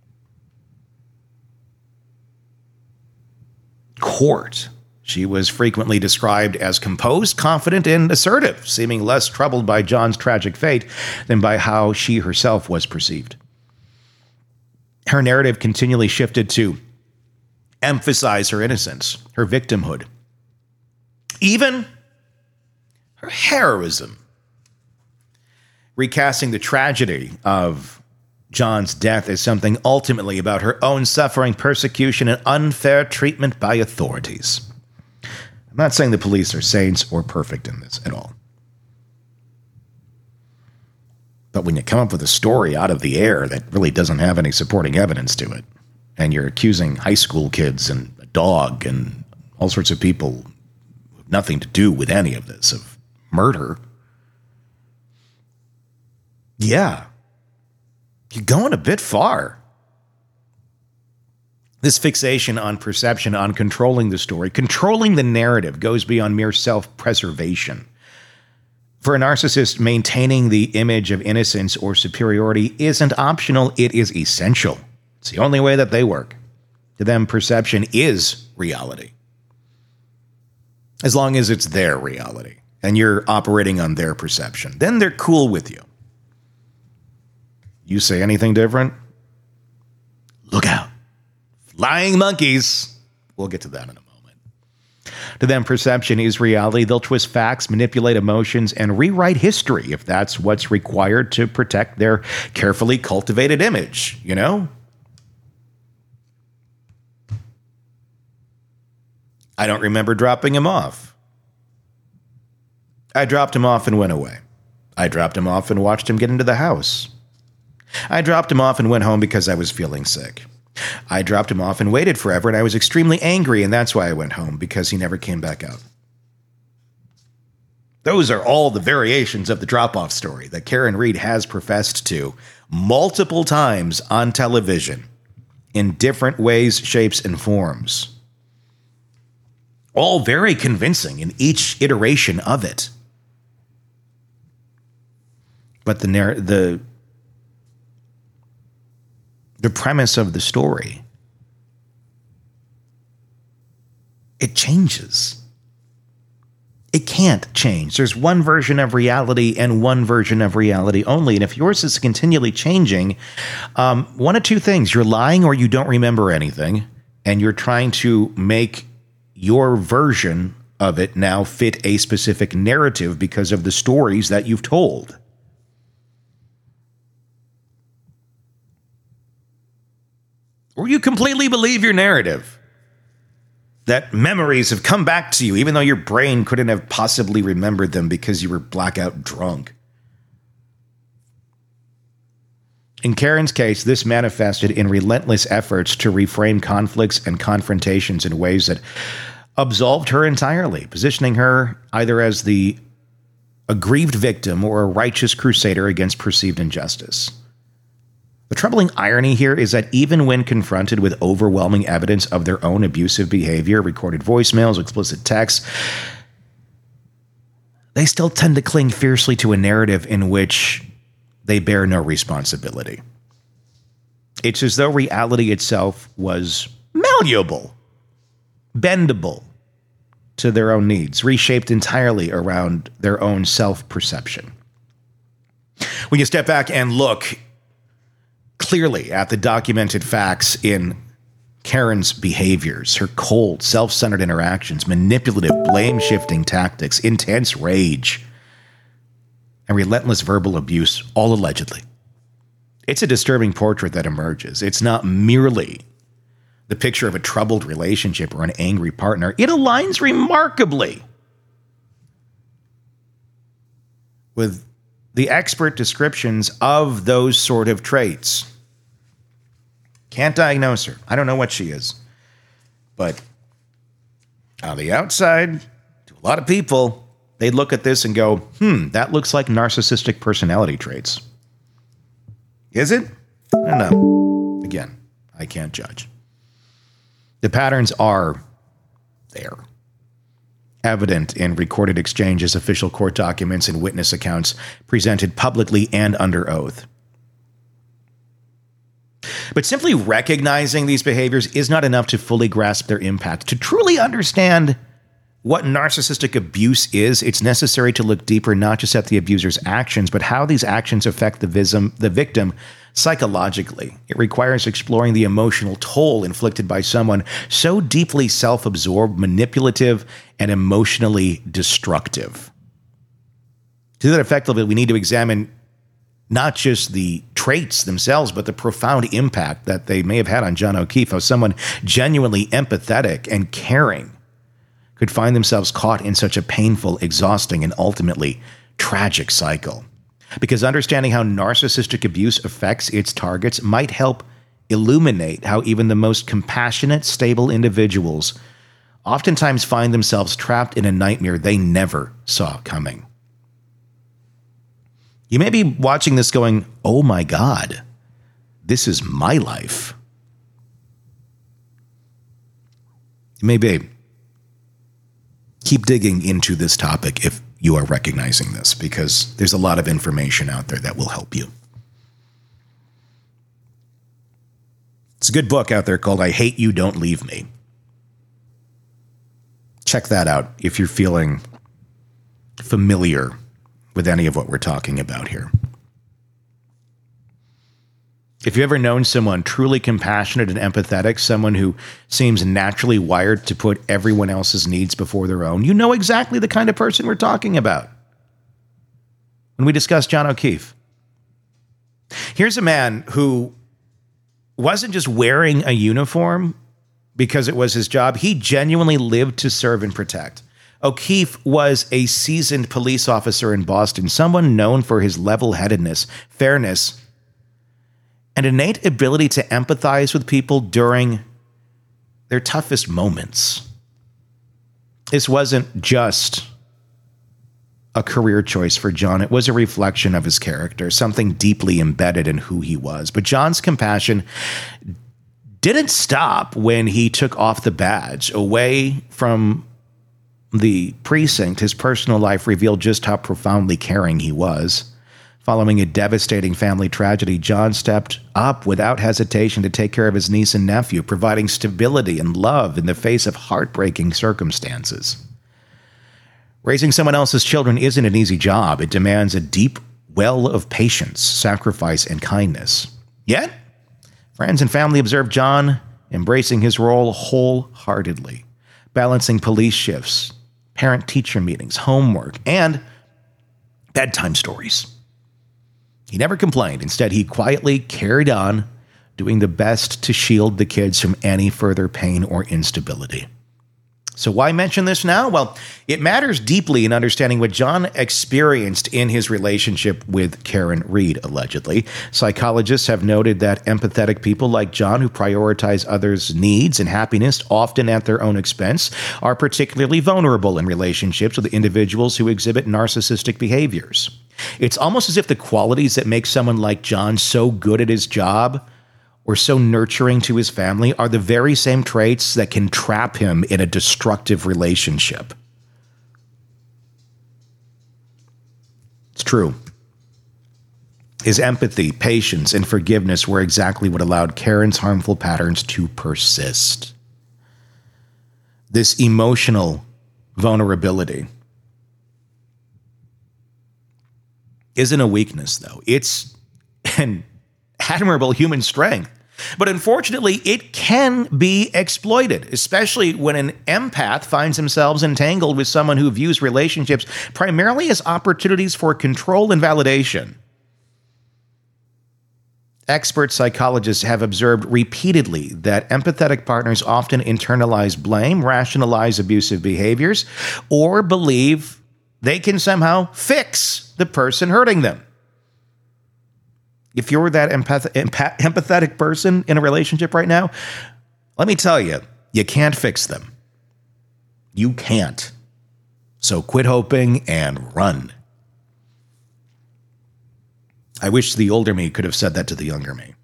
court. She was frequently described as composed, confident, and assertive, seeming less troubled by John's tragic fate than by how she herself was perceived. Her narrative continually shifted to emphasize her innocence, her victimhood, even her heroism, recasting the tragedy of John's death as something ultimately about her own suffering, persecution, and unfair treatment by authorities. I'm not saying the police are saints or perfect in this at all. But when you come up with a story out of the air that really doesn't have any supporting evidence to it, and you're accusing high school kids and a dog and all sorts of people with nothing to do with any of this, of murder, yeah, you're going a bit far. This fixation on perception, on controlling the story, controlling the narrative, goes beyond mere self-preservation. For a narcissist, maintaining the image of innocence or superiority isn't optional, it is essential. It's the only way that they work. To them, perception is reality. As long as it's their reality and you're operating on their perception, then they're cool with you. You say anything different? Look out. Flying monkeys. We'll get to that in a moment. To them, perception is reality. They'll twist facts, manipulate emotions, and rewrite history if that's what's required to protect their carefully cultivated image, you know? I don't remember dropping him off. I dropped him off and went away. I dropped him off and watched him get into the house. I dropped him off and went home because I was feeling sick. I dropped him off and waited forever, and I was extremely angry, and that's why I went home, because he never came back out. Those are all the variations of the drop-off story that Karen Read has professed to multiple times on television in different ways, shapes, and forms. All very convincing in each iteration of it. But the premise of the story, it changes. It can't change. There's one version of reality and one version of reality only. And if yours is continually changing, one of two things: you're lying or you don't remember anything, and you're trying to make your version of it now fit a specific narrative because of the stories that you've told. Or you completely believe your narrative, that memories have come back to you, even though your brain couldn't have possibly remembered them because you were blackout drunk. In Karen's case, this manifested in relentless efforts to reframe conflicts and confrontations in ways that absolved her entirely, positioning her either as the aggrieved victim or a righteous crusader against perceived injustice. The troubling irony here is that even when confronted with overwhelming evidence of their own abusive behavior, recorded voicemails, explicit texts, they still tend to cling fiercely to a narrative in which they bear no responsibility. It's as though reality itself was malleable, bendable to their own needs, reshaped entirely around their own self-perception. When you step back and look clearly at the documented facts in Karen's behaviors, her cold, self-centered interactions, manipulative, blame-shifting tactics, intense rage, and relentless verbal abuse, all allegedly. It's a disturbing portrait that emerges. It's not merely the picture of a troubled relationship or an angry partner. It aligns remarkably with the expert descriptions of those sort of traits. Can't diagnose her. I don't know what she is. But on the outside, to a lot of people, they look at this and go, that looks like narcissistic personality traits. Is it? I don't know. Again, I can't judge. The patterns are there, evident in recorded exchanges, official court documents, and witness accounts presented publicly and under oath. But simply recognizing these behaviors is not enough to fully grasp their impact. To truly understand what narcissistic abuse is, it's necessary to look deeper, not just at the abuser's actions, but how these actions affect the victim psychologically. It requires exploring the emotional toll inflicted by someone so deeply self-absorbed, manipulative, and emotionally destructive. To do that effectively, we need to examine not just the traits themselves, but the profound impact that they may have had on John O'Keefe, how someone genuinely empathetic and caring could find themselves caught in such a painful, exhausting, and ultimately tragic cycle. Because understanding how narcissistic abuse affects its targets might help illuminate how even the most compassionate, stable individuals oftentimes find themselves trapped in a nightmare they never saw coming. You may be watching this going, oh my God, this is my life. It may be. Keep digging into this topic if you are recognizing this, because there's a lot of information out there that will help you. It's a good book out there called I Hate You, Don't Leave Me. Check that out if you're feeling familiar with any of what we're talking about here. If you've ever known someone truly compassionate and empathetic, someone who seems naturally wired to put everyone else's needs before their own, you know exactly the kind of person we're talking about when we discuss John O'Keefe. Here's a man who wasn't just wearing a uniform because it was his job. He genuinely lived to serve and protect. O'Keefe was a seasoned police officer in Boston, someone known for his level-headedness, fairness, and innate ability to empathize with people during their toughest moments. This wasn't just a career choice for John. It was a reflection of his character, something deeply embedded in who he was. But John's compassion didn't stop when he took off the badge. Away from the precinct, his personal life revealed just how profoundly caring he was. Following a devastating family tragedy, John stepped up without hesitation to take care of his niece and nephew, providing stability and love in the face of heartbreaking circumstances. Raising someone else's children isn't an easy job. It demands a deep well of patience, sacrifice, and kindness. Yet, friends and family observed John embracing his role wholeheartedly, balancing police shifts, parent-teacher meetings, homework, and bedtime stories. He never complained. Instead, he quietly carried on, doing the best to shield the kids from any further pain or instability. So why mention this now? Well, it matters deeply in understanding what John experienced in his relationship with Karen Read, allegedly. Psychologists have noted that empathetic people like John, who prioritize others' needs and happiness, often at their own expense, are particularly vulnerable in relationships with individuals who exhibit narcissistic behaviors. It's almost as if the qualities that make someone like John so good at his job or so nurturing to his family are the very same traits that can trap him in a destructive relationship. It's true. His empathy, patience, and forgiveness were exactly what allowed Karen's harmful patterns to persist. This emotional vulnerability isn't a weakness, though. It's an admirable human strength. But unfortunately, it can be exploited, especially when an empath finds themselves entangled with someone who views relationships primarily as opportunities for control and validation. Expert psychologists have observed repeatedly that empathetic partners often internalize blame, rationalize abusive behaviors, or believe they can somehow fix the person hurting them. If you're that empathetic person in a relationship right now, let me tell you, you can't fix them. You can't. So quit hoping and run. I wish the older me could have said that to the younger me.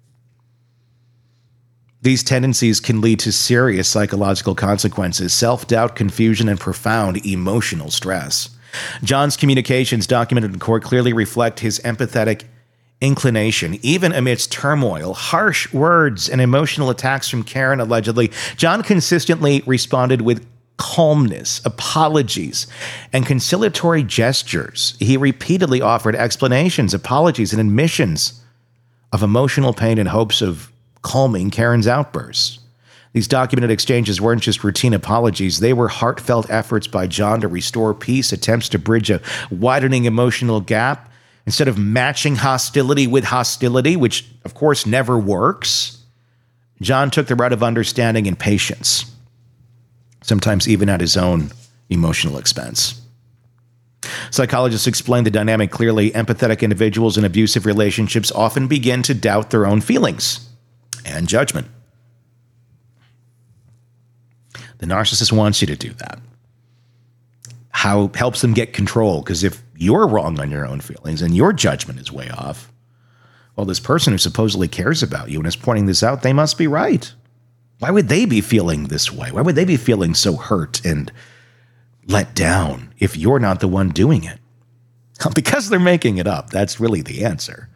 These tendencies can lead to serious psychological consequences, self-doubt, confusion, and profound emotional stress. John's communications documented in court clearly reflect his empathetic inclination. Even amidst turmoil, harsh words, and emotional attacks from Karen, allegedly, John consistently responded with calmness, apologies, and conciliatory gestures. He repeatedly offered explanations, apologies, and admissions of emotional pain in hopes of calming Karen's outbursts. These documented exchanges weren't just routine apologies. They were heartfelt efforts by John to restore peace, attempts to bridge a widening emotional gap. Instead of matching hostility with hostility, which of course never works, John took the route of understanding and patience, sometimes even at his own emotional expense. Psychologists explain the dynamic clearly. Empathetic individuals in abusive relationships often begin to doubt their own feelings and judgment. The narcissist wants you to do that. How helps them get control, because if you're wrong on your own feelings and your judgment is way off, well, this person who supposedly cares about you and is pointing this out, they must be right. Why would they be feeling this way? Why would they be feeling so hurt and let down if you're not the one doing it? Because they're making it up. That's really the answer.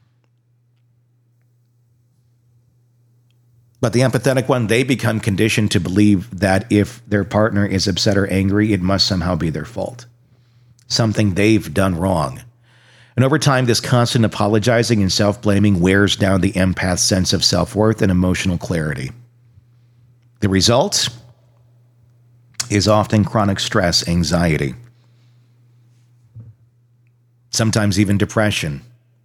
But the empathetic one, they become conditioned to believe that if their partner is upset or angry, it must somehow be their fault. Something they've done wrong. And over time, this constant apologizing and self-blaming wears down the empath's sense of self-worth and emotional clarity. The result is often chronic stress, anxiety, sometimes even depression,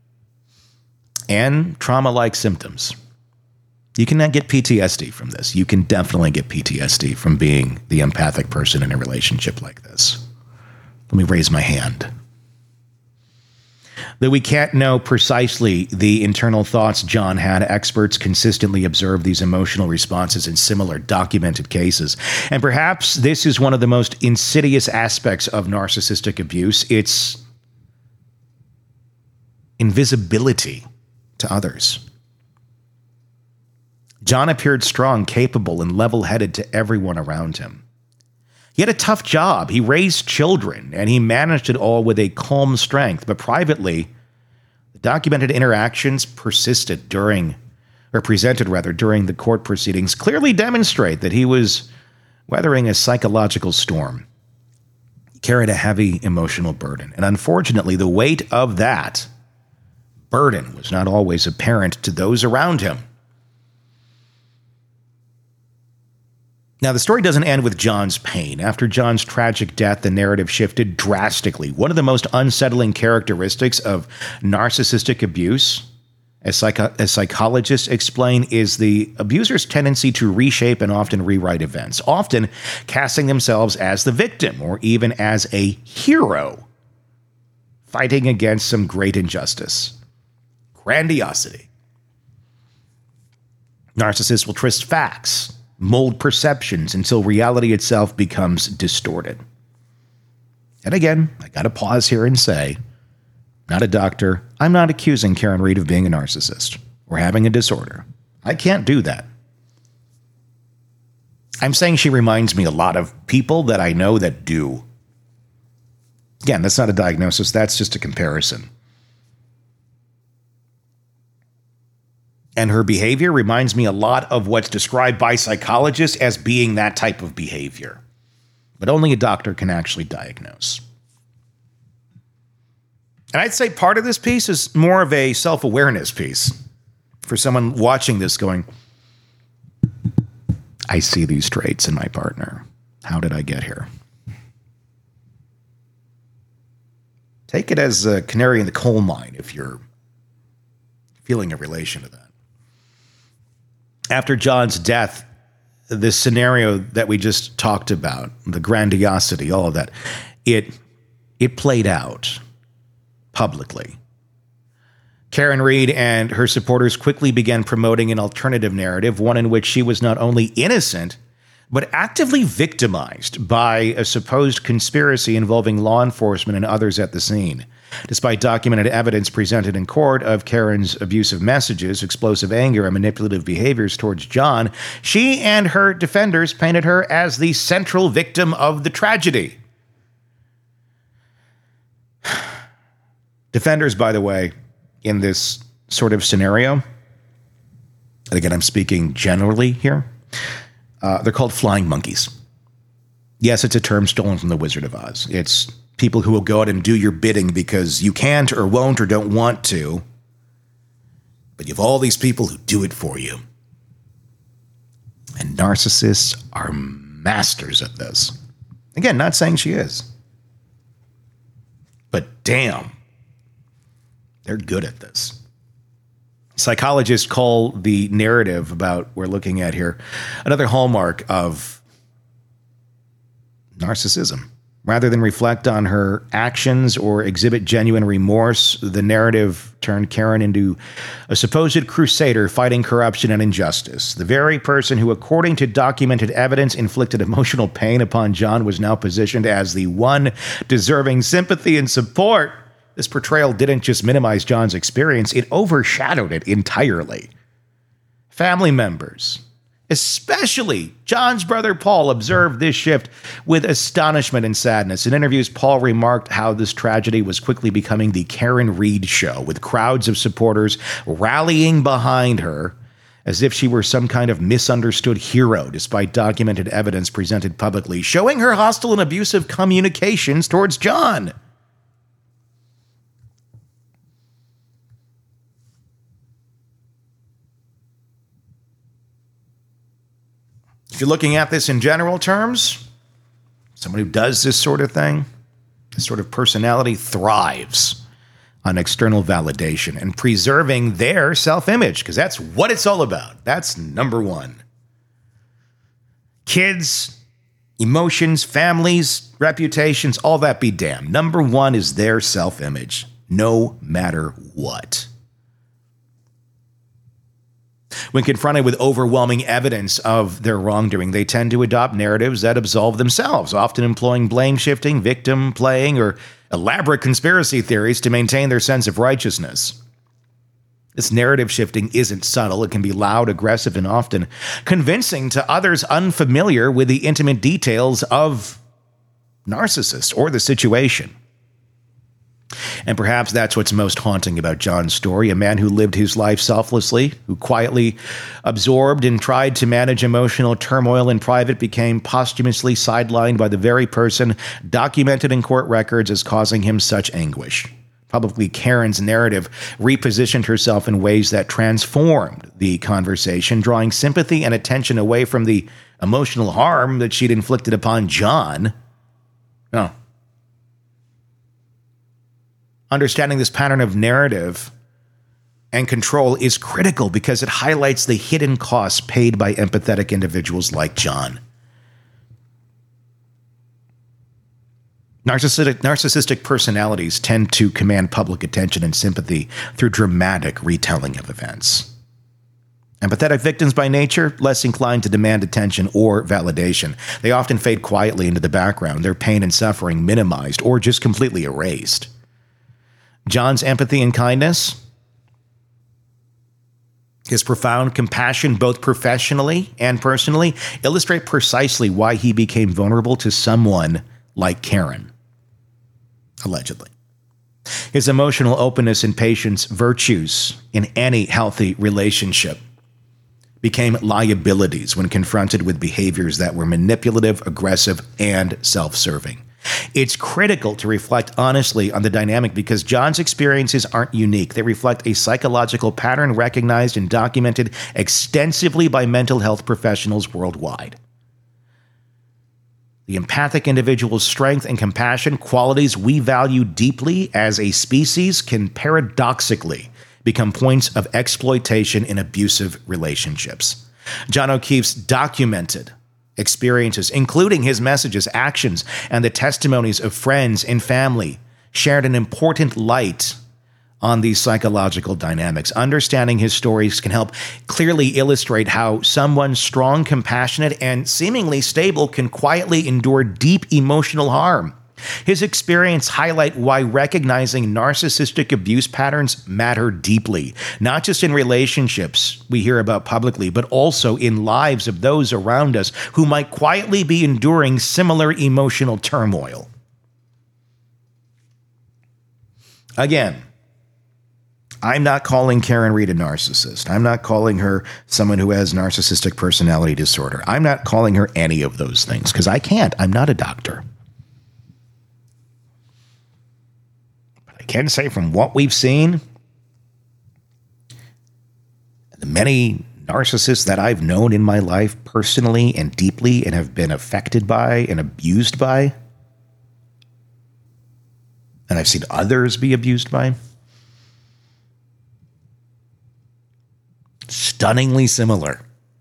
and trauma-like symptoms. You cannot get PTSD from this. You can definitely get PTSD from being the empathic person in a relationship like this. Let me raise my hand. Though we can't know precisely the internal thoughts John had, experts consistently observe these emotional responses in similar documented cases. And perhaps this is one of the most insidious aspects of narcissistic abuse. It's invisibility to others. John appeared strong, capable, and level-headed to everyone around him. He had a tough job. He raised children, and he managed it all with a calm strength. But privately, the documented interactions presented during the court proceedings clearly demonstrate that he was weathering a psychological storm. He carried a heavy emotional burden, and unfortunately, the weight of that burden was not always apparent to those around him. Now, the story doesn't end with John's pain. After John's tragic death, the narrative shifted drastically. One of the most unsettling characteristics of narcissistic abuse, as psychologists explain, is the abuser's tendency to reshape and often rewrite events, often casting themselves as the victim or even as a hero, fighting against some great injustice. Grandiosity. Narcissists will twist facts, mold perceptions until reality itself becomes distorted. And again, I got to pause here and say, not a doctor. I'm not accusing Karen Read of being a narcissist or having a disorder. I can't do that. I'm saying she reminds me a lot of people that I know that do. Again, that's not a diagnosis. That's just a comparison. And her behavior reminds me a lot of what's described by psychologists as being that type of behavior. But only a doctor can actually diagnose. And I'd say part of this piece is more of a self-awareness piece for someone watching this going, I see these traits in my partner. How did I get here? Take it as a canary in the coal mine if you're feeling a relation to that. After John's death, this scenario that we just talked about, the grandiosity, all of that, it played out publicly. Karen Read and her supporters quickly began promoting an alternative narrative, one in which she was not only innocent, but actively victimized by a supposed conspiracy involving law enforcement and others at the scene. Despite documented evidence presented in court of Karen's abusive messages, explosive anger, and manipulative behaviors towards John, she and her defenders painted her as the central victim of the tragedy. Defenders, by the way, in this sort of scenario, and again, I'm speaking generally here, they're called flying monkeys. Yes, it's a term stolen from The Wizard of Oz. It's people who will go out and do your bidding because you can't or won't or don't want to. But you have all these people who do it for you. And narcissists are masters at this. Again, not saying she is. But damn, they're good at this. Psychologists call the narrative about we're looking at here another hallmark of narcissism. Rather than reflect on her actions or exhibit genuine remorse, the narrative turned Karen into a supposed crusader fighting corruption and injustice. The very person who, according to documented evidence, inflicted emotional pain upon John was now positioned as the one deserving sympathy and support. This portrayal didn't just minimize John's experience, it overshadowed it entirely. Family members, especially John's brother Paul, observed this shift with astonishment and sadness. In interviews, Paul remarked how this tragedy was quickly becoming the Karen Read show, with crowds of supporters rallying behind her as if she were some kind of misunderstood hero, despite documented evidence presented publicly showing her hostile and abusive communications towards John. If you're looking at this in general terms, someone who does this sort of thing, this sort of personality thrives on external validation and preserving their self-image, because that's what it's all about. That's number one. Kids, emotions, families, reputations, all that be damned. Number one is their self-image, no matter what. When confronted with overwhelming evidence of their wrongdoing, they tend to adopt narratives that absolve themselves, often employing blame shifting, victim playing, or elaborate conspiracy theories to maintain their sense of righteousness. This narrative shifting isn't subtle. It can be loud, aggressive, and often convincing to others unfamiliar with the intimate details of narcissists or the situation. And perhaps that's what's most haunting about John's story. A man who lived his life selflessly, who quietly absorbed and tried to manage emotional turmoil in private, became posthumously sidelined by the very person documented in court records as causing him such anguish. Probably Karen's narrative repositioned herself in ways that transformed the conversation, drawing sympathy and attention away from the emotional harm that she'd inflicted upon John. Oh. Understanding this pattern of narrative and control is critical because it highlights the hidden costs paid by empathetic individuals like John. Narcissistic personalities tend to command public attention and sympathy through dramatic retelling of events. Empathetic victims by nature, less inclined to demand attention or validation. They often fade quietly into the background, their pain and suffering minimized or just completely erased. John's empathy and kindness, his profound compassion, both professionally and personally, illustrate precisely why he became vulnerable to someone like Karen, allegedly. His emotional openness and patience, virtues in any healthy relationship, became liabilities when confronted with behaviors that were manipulative, aggressive, and self-serving. It's critical to reflect honestly on the dynamic because John's experiences aren't unique. They reflect a psychological pattern recognized and documented extensively by mental health professionals worldwide. The empathic individual's strength and compassion, qualities we value deeply as a species, can paradoxically become points of exploitation in abusive relationships. John O'Keefe's documented experiences, including his messages, actions, and the testimonies of friends and family, shared an important light on these psychological dynamics. Understanding his stories can help clearly illustrate how someone strong, compassionate, and seemingly stable can quietly endure deep emotional harm. His experience highlight why recognizing narcissistic abuse patterns matter deeply, not just in relationships we hear about publicly, but also in lives of those around us who might quietly be enduring similar emotional turmoil. Again, I'm not calling Karen Read a narcissist. I'm not calling her someone who has narcissistic personality disorder. I'm not calling her any of those things because I can't. I'm not a doctor. I can say from what we've seen, the many narcissists that I've known in my life personally and deeply and have been affected by and abused by, and I've seen others be abused by, stunningly similar.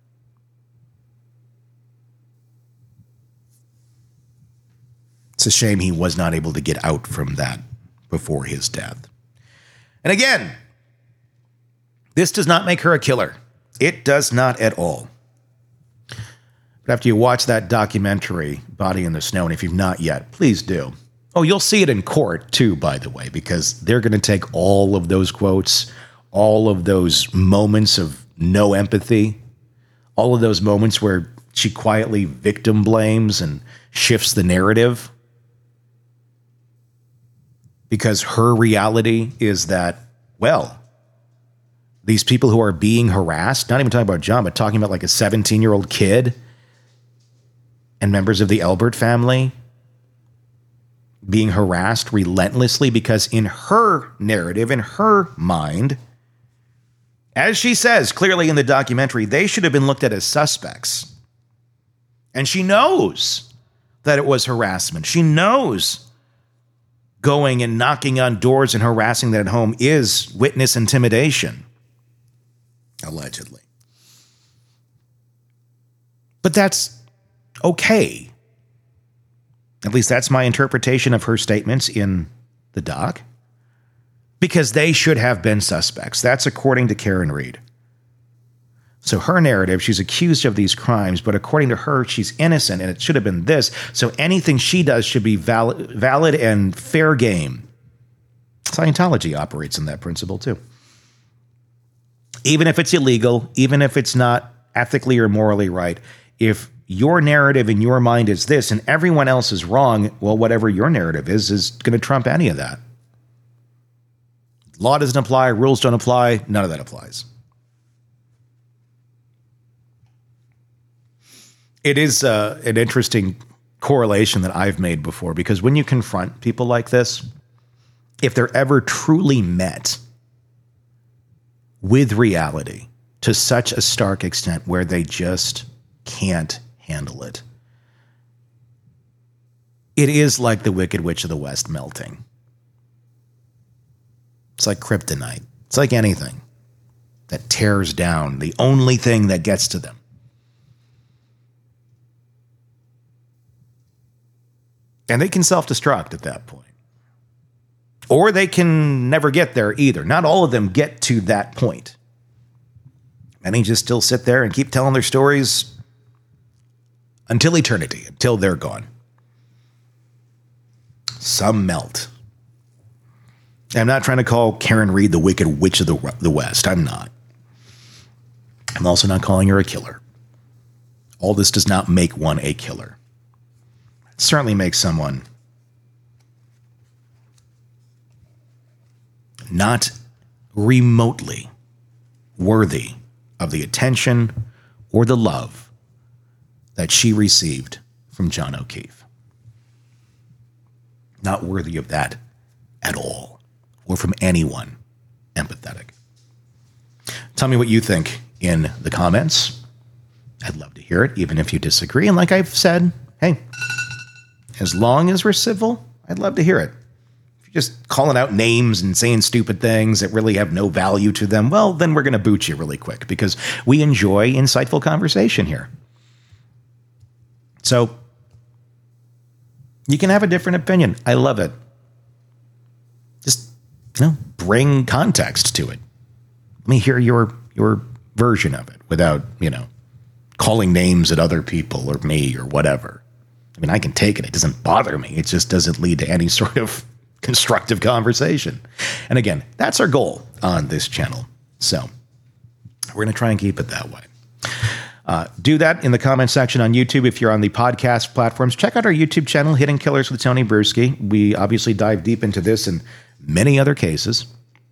It's a shame he was not able to get out from that before his death. And again, this does not make her a killer. It does not at all. But after you watch that documentary, Body in the Snow, and if you've not yet, please do. Oh, you'll see it in court too, by the way, because they're going to take all of those quotes, all of those moments of no empathy, all of those moments where she quietly victim blames and shifts the narrative, because her reality is that, well, these people who are being harassed, not even talking about John, but talking about like a 17-year-old kid and members of the Elbert family being harassed relentlessly because in her narrative, in her mind, as she says clearly in the documentary, they should have been looked at as suspects. And she knows that it was harassment. She knows going and knocking on doors and harassing that at home is witness intimidation. Allegedly. But that's okay. At least that's my interpretation of her statements in the doc. Because they should have been suspects. That's according to Karen Read. So her narrative, she's accused of these crimes, but according to her, she's innocent and it should have been this. So anything she does should be valid and fair game. Scientology operates in that principle too. Even if it's illegal, even if it's not ethically or morally right, if your narrative in your mind is this and everyone else is wrong, well, whatever your narrative is going to trump any of that. Law doesn't apply, rules don't apply, none of that applies. It is an interesting correlation that I've made before, because when you confront people like this, if they're ever truly met with reality to such a stark extent where they just can't handle it, it is like the Wicked Witch of the West melting. It's like kryptonite. It's like anything that tears down the only thing that gets to them. And they can self-destruct at that point. Or they can never get there either. Not all of them get to that point. Many just still sit there and keep telling their stories until eternity, until they're gone. Some melt. I'm not trying to call Karen Read the Wicked Witch of the West. I'm not. I'm also not calling her a killer. All this does not make one a killer. It certainly makes someone not remotely worthy of the attention or the love that she received from John O'Keefe. Not worthy of that at all, or from anyone empathetic. Tell me what you think in the comments. I'd love to hear it, even if you disagree. And like I've said, hey, as long as we're civil, I'd love to hear it. If you're just calling out names and saying stupid things that really have no value to them, well, then we're going to boot you really quick, because we enjoy insightful conversation here. So you can have a different opinion. I love it. Just, bring context to it. Let me hear your version of it without, calling names at other people or me or whatever. I mean, I can take it. It doesn't bother me. It just doesn't lead to any sort of constructive conversation. And again, that's our goal on this channel. So we're going to try and keep it that way. Do that in the comment section on YouTube. If you're on the podcast platforms, check out our YouTube channel, Hidden Killers with Tony Bruschi. We obviously dive deep into this and many other cases.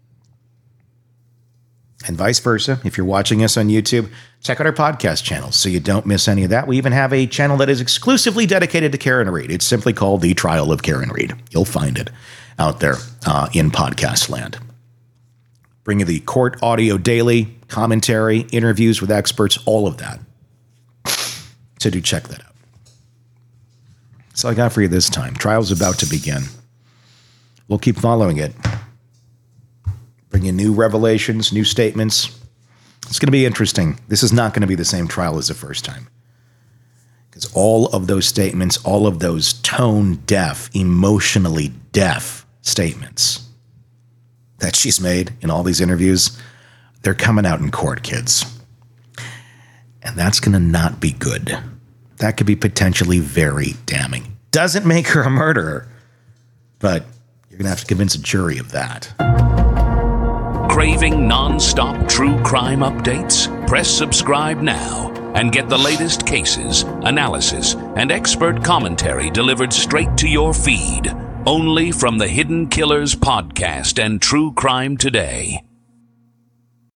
And vice versa. If you're watching us on YouTube, check out our podcast channel so you don't miss any of that. We even have a channel that is exclusively dedicated to Karen Read. It's simply called The Trial of Karen Read. You'll find it out there in podcast land. Bring you the court audio daily, commentary, interviews with experts, all of that. So do check that out. That's all I got for you this time. Trial's about to begin. We'll keep following it. Bring you new revelations, new statements. It's going to be interesting. This is not going to be the same trial as the first time. Because all of those statements, all of those tone-deaf, emotionally deaf statements that she's made in all these interviews, they're coming out in court, kids. And that's going to not be good. That could be potentially very damning. Doesn't make her a murderer, but you're going to have to convince a jury of that. Craving non-stop true crime updates? Press subscribe now and get the latest cases, analysis, and expert commentary delivered straight to your feed. Only from the Hidden Killers podcast and True Crime Today.